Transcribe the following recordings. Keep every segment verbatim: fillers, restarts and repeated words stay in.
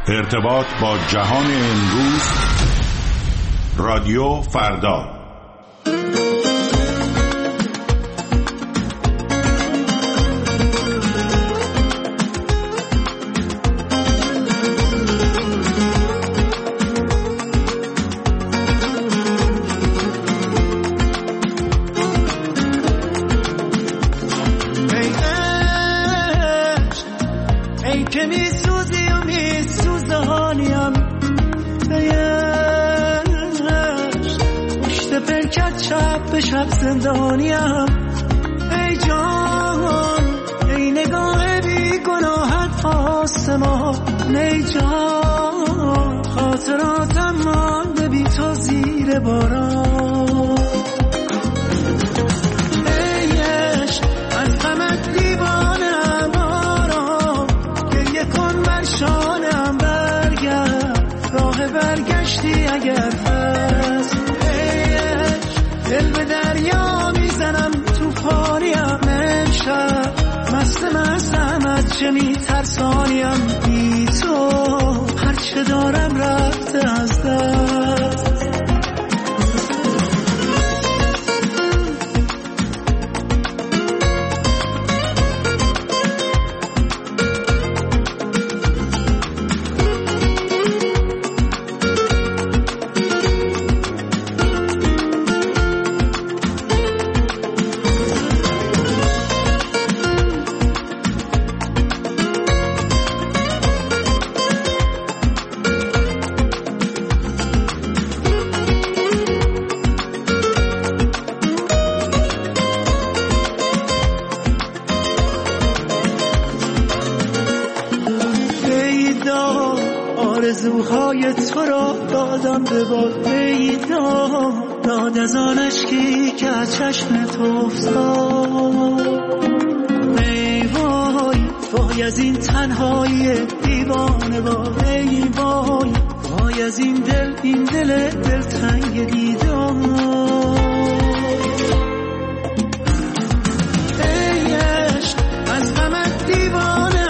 ارتباط با جهان امروز، رادیو فردا. شب زندانیم ای جان، ای نگاه بی گناهت آسمان، ای جان خاطراتم مانده بی تو زیر باران، ای عشق از غمت دیوانم آرام، گریه کن بر شانم برگرد، راه برگشتی اگر هست، دل به دریا میزنم توفانیم امشب، مست مستم از چه میترسانیم، بی تو هرچه دارم رفته از دست. آرزوهای تو را دادم به باد، ای داد داد از آن اشکی که از چشم تو افتاد، ای وای وای از این تنهایی دیوانه وای، ای وای وای از این دل این دل دلتنگ دیدار، ای عشق از غمت دیوانه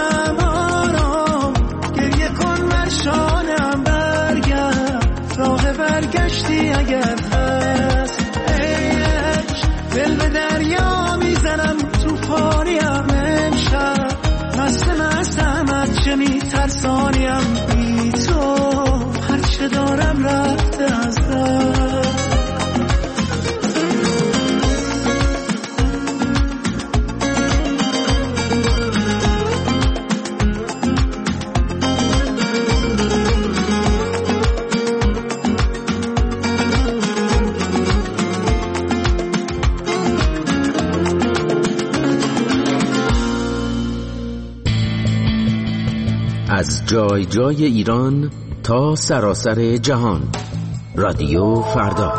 شانم برگرد، راه برگشتی اگر هست، ای عشق دل به دریا میزنم توفانیم امشب، مست مستم از چه میترسانیم، بی تو هرچه دارم رفته از دست. از جای جای ایران تا سراسر جهان، رادیو فردا.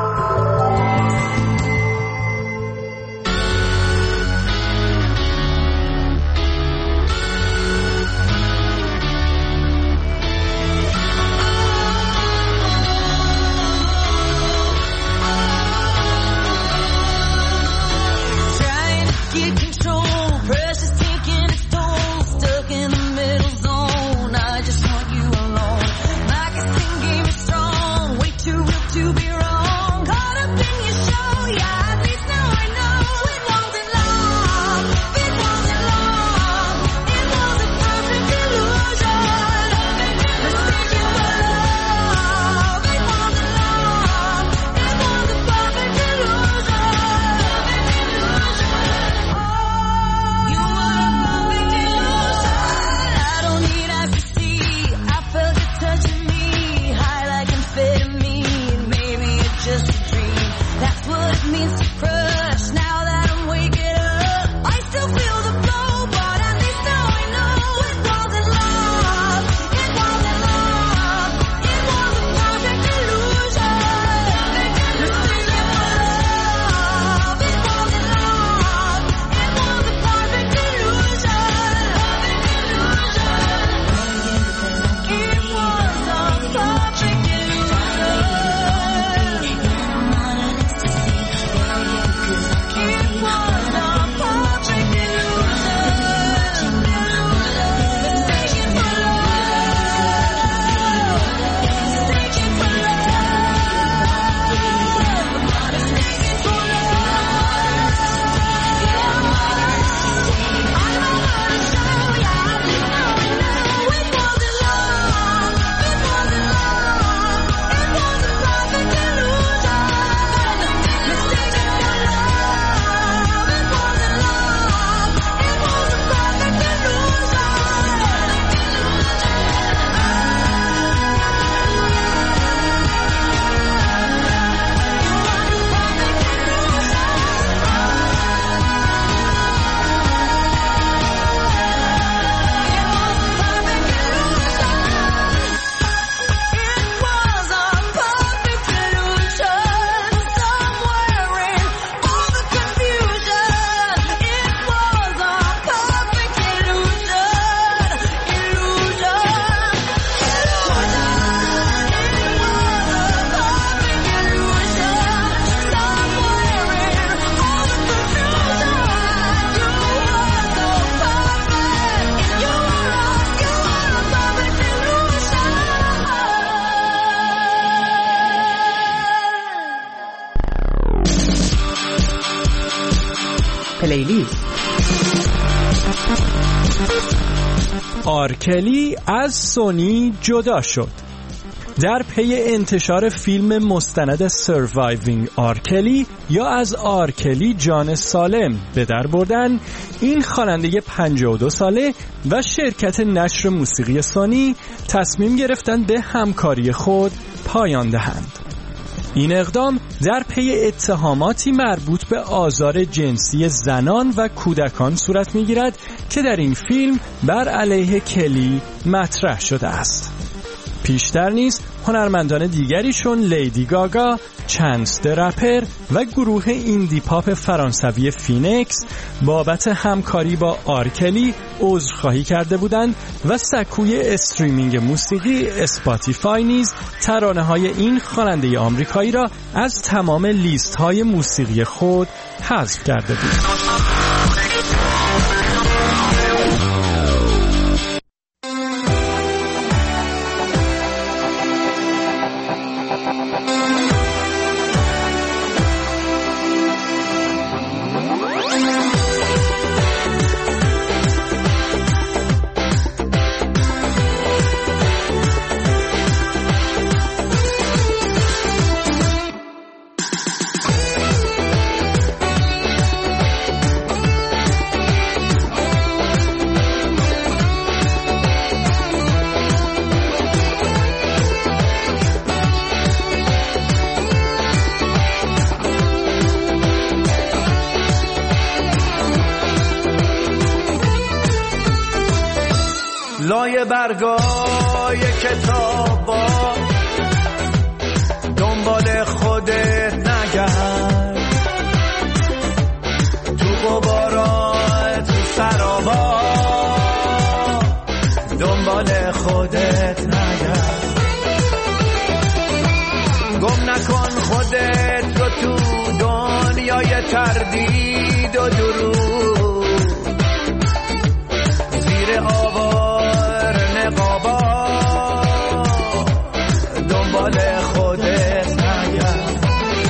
To be wrong, caught up in پلیلیست. آرکلی از سونی جدا شد. در پی انتشار فیلم مستند سروایوینگ آرکلی یا از آرکلی جان سالم به در بردن، این خواننده پنجاه و دو ساله و شرکت نشر موسیقی سونی تصمیم گرفتند به همکاری خود پایان دهند. این اقدام در پی اتهاماتی مربوط به آزار جنسی زنان و کودکان صورت می‌گیرد که در این فیلم بر علیه کلی مطرح شده است. پیشتر نیز هنرمندان دیگریشون لیدی گاگا، چانس د رپر و گروه ایندی پاپ فرانسوی فینکس بابت همکاری با آرکلی عذرخواهی کرده بودند و سکوی استریمینگ موسیقی اسپاتیفای نیز ترانه‌های این خواننده آمریکایی را از تمام لیست‌های موسیقی خود حذف کرده بود. لای برگای کتابا دنبال خودت نگرد، تو غبارا تو سرابا دنبال خودت نگرد، گم نکن خودت رو تو دنیای تردید و دروغ، زیر آوار نقابا دنبال خودت نگرد،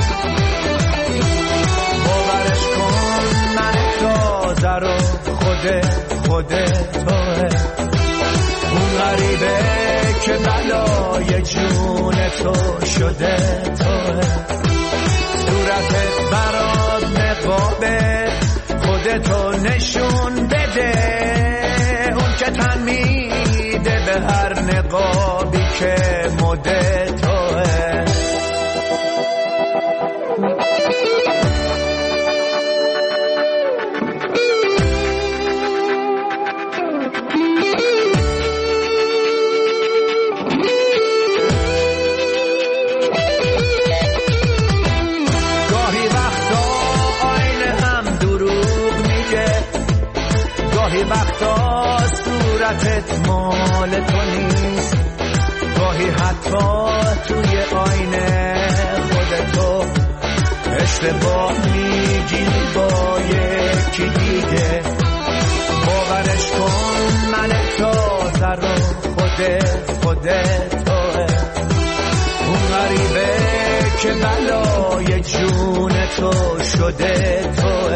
باورش کن من تازه رو خودت خودت توه، اون غریبه که بلای جون تو شده توه، صورتت برات نقابه خودتو نشون بده، اون که تن میده به هر نقابی که مده توه. گاهی وقتا صورتت مال تو نیست، گاهی حتی توی آینه خودتو اشتباه میگیری با یکی دیگه، باورش کن من تازه رو خودت خودت توه، اون غریبه که بلای جون تو شده توه،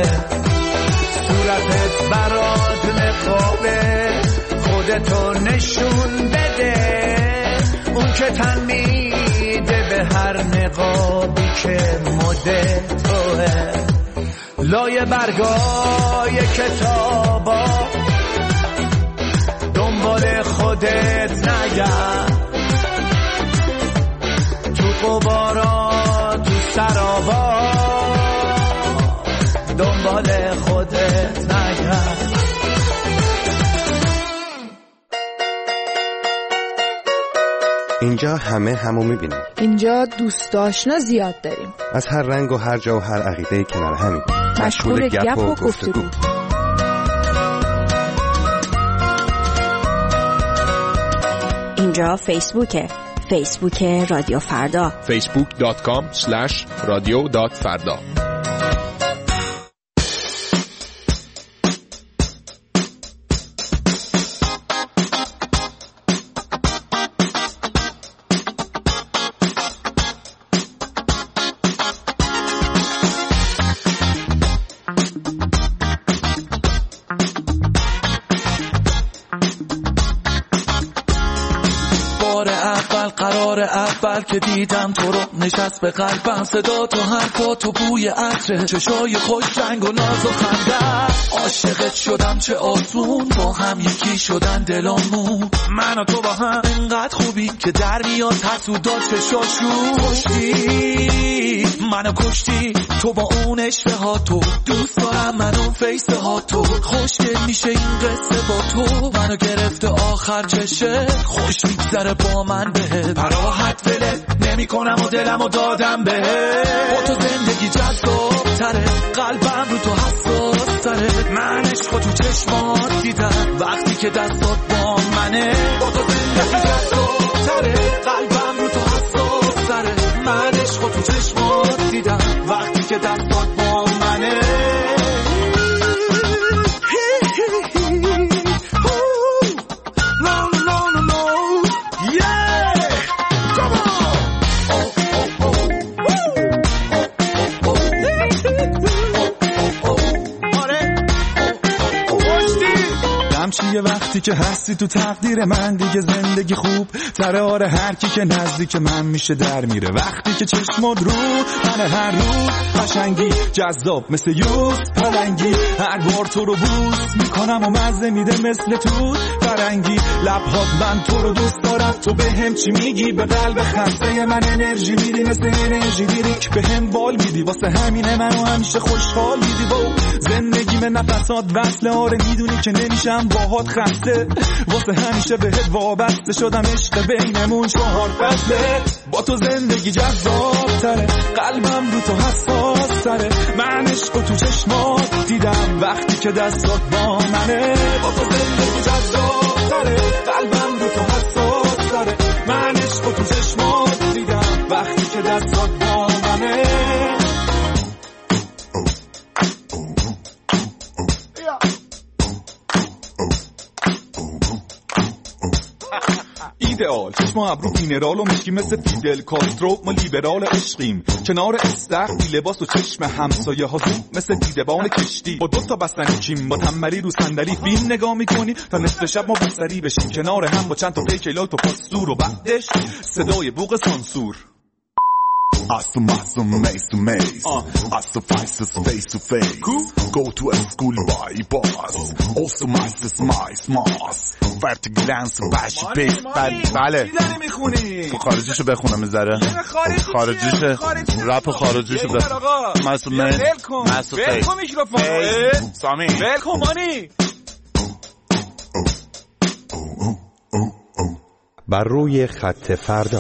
صورتت برات نقابه خودتو نشون بده، اون که تن میده به هر نقابی که مده توه، لای برگای کتابا دنبال خودت نگرد، تو غبارا تو سرابا دنبال خودت نگرد. اینجا همه همو میبینیم، اینجا دوست آشنا زیاد داریم، از هر رنگ و هر جا و هر عقیده کنار همیم، مشغول گپ و گفتگو. اینجا فیسبوکه، فیسبوک رادیو فردا، فیسبوک دات کام اسلش رادیو دات فردا. قرار اول که دیدم تو رو نشست به قلبم، صدا تو حرفا تو بوی عطر چشای خوش رنگ و ناز و خنده. عاشقت شدم چه آسون، با هم یکی شدن دلامون. من و تو با هم انقدر خوبی که در میاد حسودات چشاشون. کشتی منو کشتی تو با اون عشقه ها، تو دوست دارم من اون فیسه ها، تو خوشگل میشه این قصه با تو. منو گرفته آخر چشه خوش میگذره با من بهت، براحت ولت نمی کنم و دلم و دادم بهت. با تو زندگی جذاب تره، قلبم رو تو حساس تره. من عشق تو چشمات دیدم وقتی که دستات با منه. با تو زندگی جذاب تره، قلبم رو تو حساس تره. من عشق تو چشمات دیدم وقتی که دستات با منه. یه وقتی که هستی تو تقدیر من، دیگه زندگی خوب تره. آره هر کی که نزدیک من میشه در میره. وقتی که چشمات رو من هر روز قشنگی جذاب مثل یوز پلنگی. هر بار تو رو بوس میکنم و مزه میده مثل توت فرنگی. لبهات من تو رو دوست دارم، تو به هم چی میگی؟ به قلب خسته من انرژی میدی مثل انرژی دیریک به هم بال میدی. واسه همینه منو همیشه خوشحال میدی. و زندگی من نفسات وصله. آره میدونی که نمیشم باهات خسته، واسه همیشه بهت وابسته شدم. عشق بینمون چهار فصله. با تو زندگی جذاب تره، قلبم رو تو حساس تره. من عشق تو چشمات دیدم وقتی که دستات با منه. با تو زندگی جذاب تره، قلبم رو تو حساس تره. من عشق تو چشمات دیدم وقتی که دستات با منه. ایدئال چشم ابرو مینرال و مشکی مثل فیدل کاسترو. ما لیبرال عشقیم کنار استخری، لباس و چشم همسایه ها زود مثل دیدبان کشتی. با دوتا بستنی کیم با تنبلی رو صندلی فیلم نگاه میکنی تا نصف شب ما بستری بشیم کنار هم با چند تا پیکلات و پاستور. و بعدش صدای بوق سانسور. Awesome, awesome, maze to maze. Uh. Awesome, faces face to face. Cool. Go to a school by boss. Also, my smiles, smiles. Fifty glance, bashi pace. بله. چی داری میخونی؟ تو خارجیشو بخونم میذاره. خارجیشه. رپ خارجیشو بخونم. مسعود می. مسعود فیس. ولکن میکروفون. سامی. ولکن مانی. بر روی خط فردا.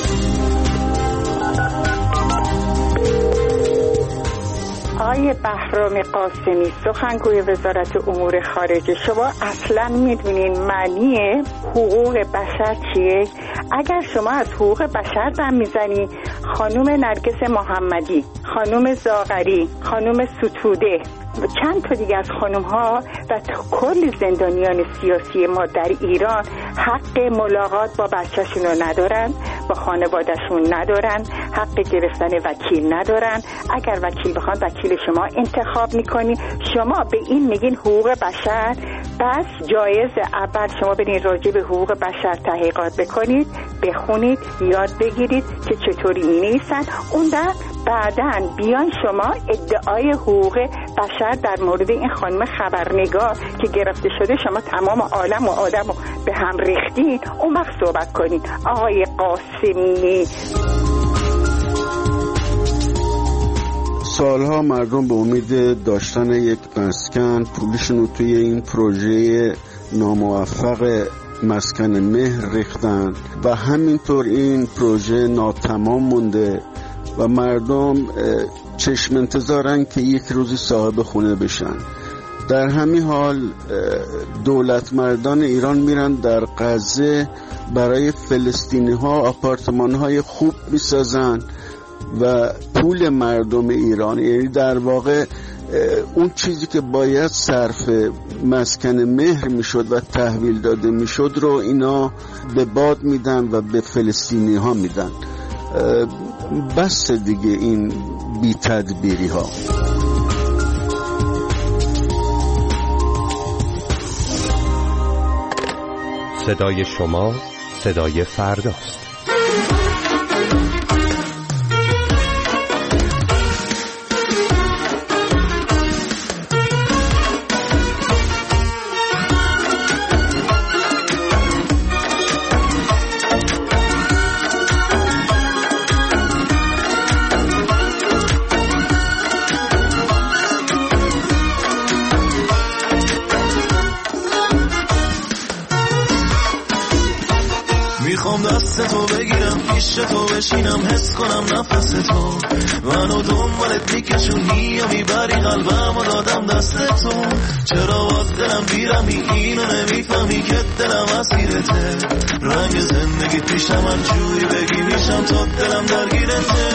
آقای بهرام قاسمی، سخنگوی وزارت امور خارجه، شما اصلا میدونین معنی حقوق بشر چیه؟ اگر شما از حقوق بشر دم میزنی، خانوم نرگس محمدی، خانوم زاغری، خانوم ستوده و چند تا دیگه از خانوم ها و کل زندانیان سیاسی ما در ایران حق ملاقات با بچه‌شون رو ندارن، با خانواده‌شون ندارن، حق گرفتن وکیل ندارن. اگر وکیل بخوان وکیل شما انتخاب میکنی. شما به این میگین حقوق بشر؟ بس جایز اول شما برین راجع به حقوق بشر تحقیقات بکنید، بخونید، یاد بگیرید که چطوری می‌نویسن. اون در بعداً بیان شما ادعای حقوق بشر در مورد این خانم خبرنگار که گرفته شده، شما تمام عالم و آدم رو به هم ریختین، اون وقت صحبت کنید. آقای قاسمی، سالها مردم به امید داشتن یک مسکن پولشون رو توی این پروژه ناموفق مسکن مهر ریختن و همینطور این پروژه ناتمام مونده و مردم چشم انتظارن که یک روزی صاحب خونه بشن. در همین حال دولت مردان ایران میرن در غزه برای فلسطینی ها آپارتمان های خوب میسازن و پول مردم ایران، یعنی در واقع اون چیزی که باید صرف مسکن مهر میشد و تحویل داده میشد رو اینا به باد میدن و به فلسطینی ها میدن. بس دیگه این بی تدبیری ها. صدای شما صدای فرداست. میخوام دست تو بگیرم پیش تو بشینم حس کنم نفس تو منو دنبالت میکشونی یا میبری قلبم و دادم دست تو چرا باز دلم بیرمی اینو نمیفهمی که دلم اسیرته رنگ زندگی پیشم هر جوری بگی میشم تا دلم درگیرته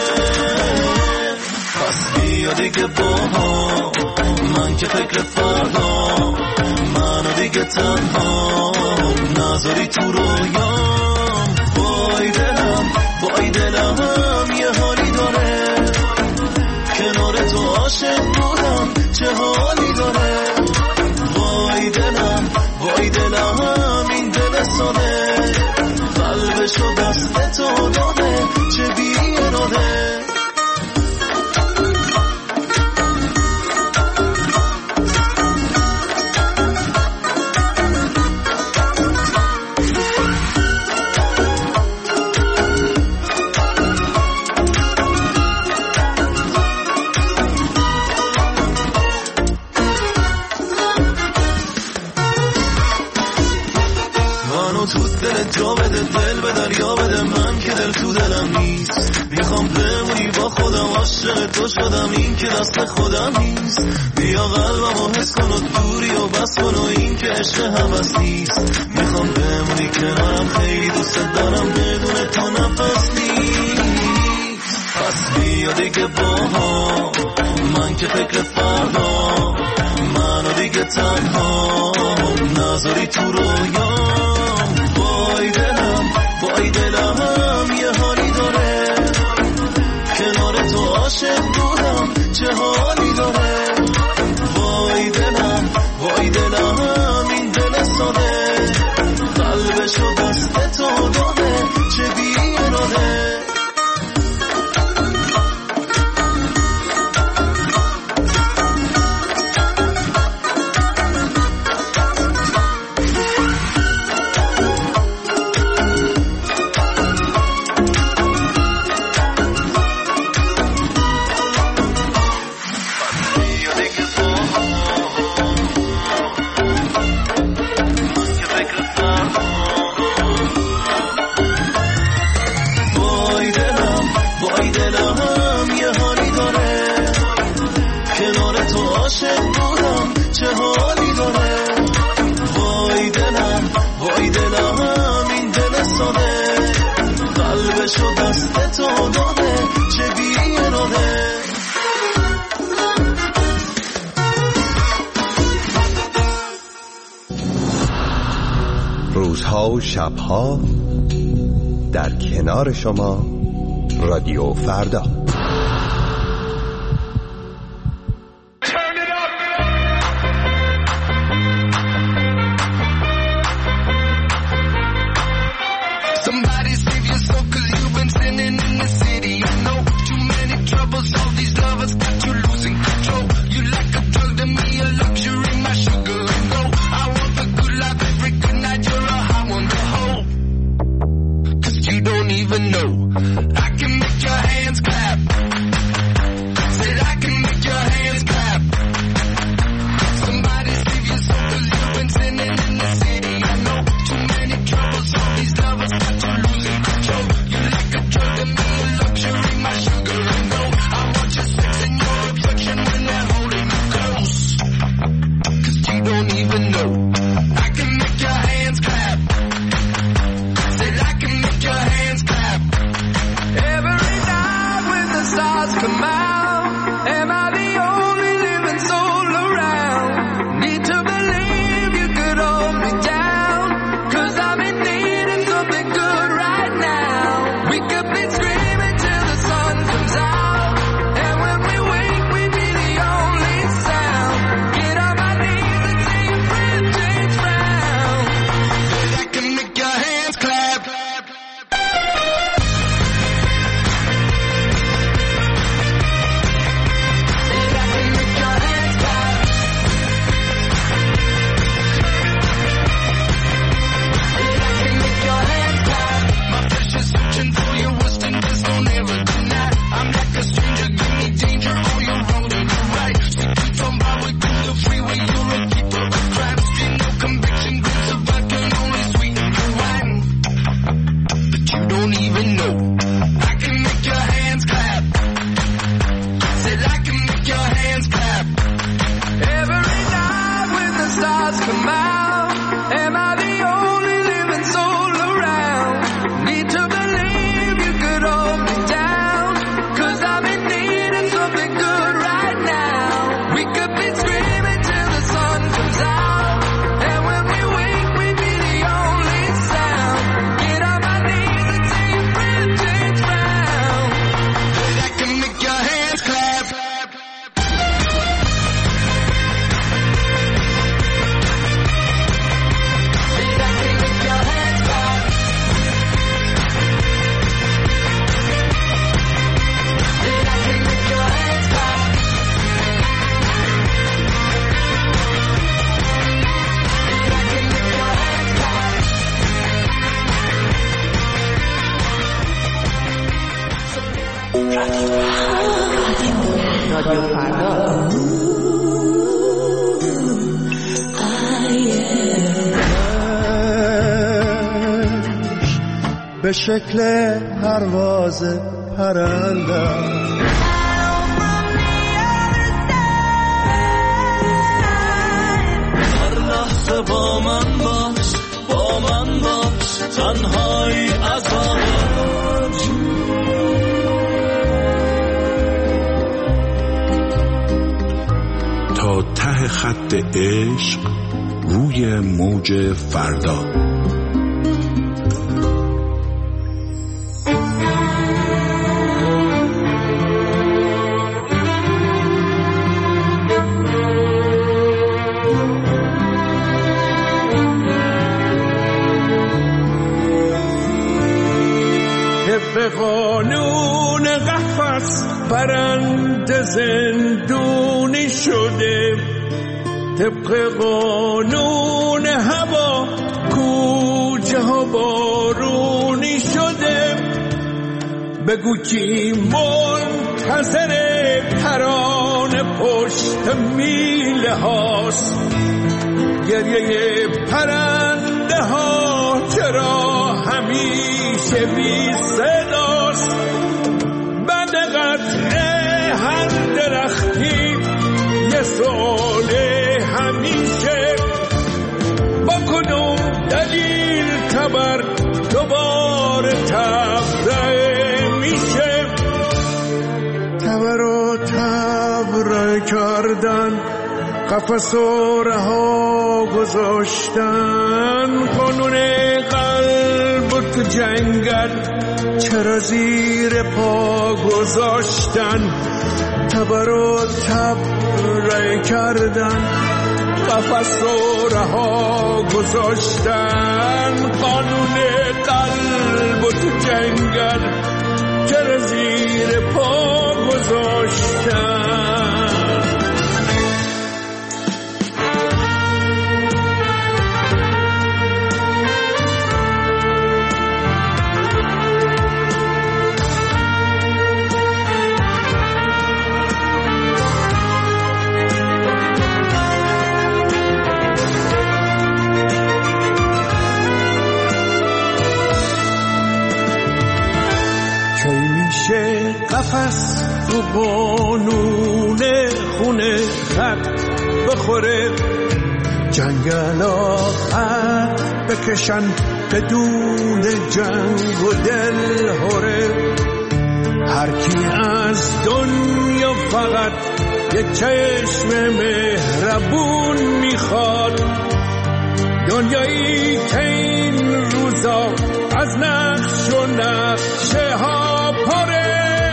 پس بیا دیگه با من که فکر فردا منو دیگه تنها نذاری تو رویام وای دلم وای دلم یه حالی داره کنار تو عاشق بودم چه حالی داره وای دلم وای دلم این دل ساده قلبشو دست تو داده چه بی اراده جا بده دل به دریا بده من که دل تو دلم نیست میخوام بمونی با خودم عاشق تو شدم این که دست خودم نیست بیا قلبم و حس کن و دوری و بس کن و این که عشق هوس نیست میخوام بمونی کنارم خیلی دوست دارم بدون تو نفس نیست پس بیا دیگه با من که فکر فردا منو دیگه تنها نذاری تو رویام وای دلم وای دلم یه حالی داره کنار تو عاشق بودم چه حالی داره وای دلم وای دلم این دل ساده قلبشو دست تو داده چه بی اراده روزها و شبها در کنار شما رادیو فردا. Every night when the stars come out, am I رادیو فردا. به شکل پرواز پرنده هر لحظه با من باش، با من باش، تنهایی از آغاز. تا ته خط عشق روی موج فردا. به قانون قفس پرنده زندونی شده، طبق قانون هوا کوچه ها بارونی شده. بگو کی منتظر ترانه پشت میله هاست، گریه پرنده ها چرا همیشه بی صداست. بعد قطع هر درختی یه سؤال همیشه، با کدوم دلیل تبر دوباره تبرئه میشه. تبر و تبرئه کردن، قفس و رها گذاشتن، قانون قلب تو جنگل چرا زیر پا گذاشتن. تبر و تبرئه کردن، قفس و رها گذاشتن، قانون قلب تو جنگل چرا زیر پا گذاشتن. قفس تو قانون خونه خط بخوره، جنگل آخر بکشن بدون جنگ و دل هره. هر کی از دنیا فقط یه چشم مهربون میخواد، دنیایی که این روزا از نقش و نقشه ها پره.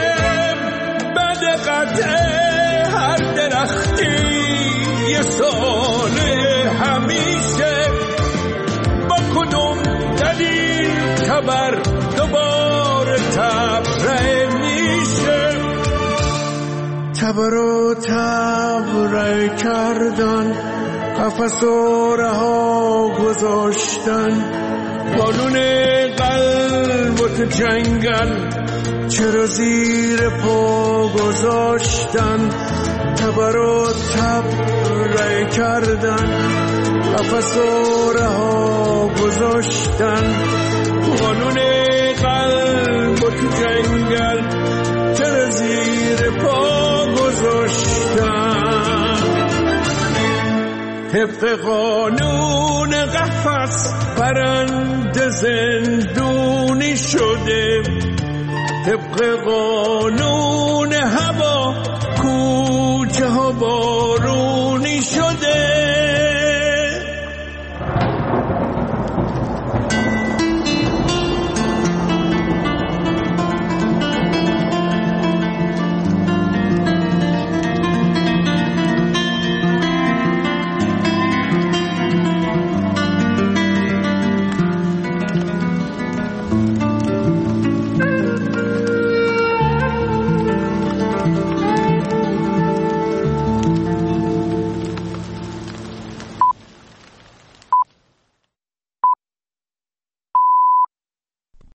هر درختی یه ساله همیشه، با کدوم دلیل تبر دوباره تبرئه میشه. تبر و تبرئه کردن، قفس و رها گذاشتن، قانون قلب و تو جنگل چرا زیر پا گذاشتن. تبر و تبرئه کردن، قفس و رها گذاشتن، قانون قلب و تو جنگل چرا زیر پا گذاشتن. طبق قانون قفس پرنده زندونی شده، طبق قانون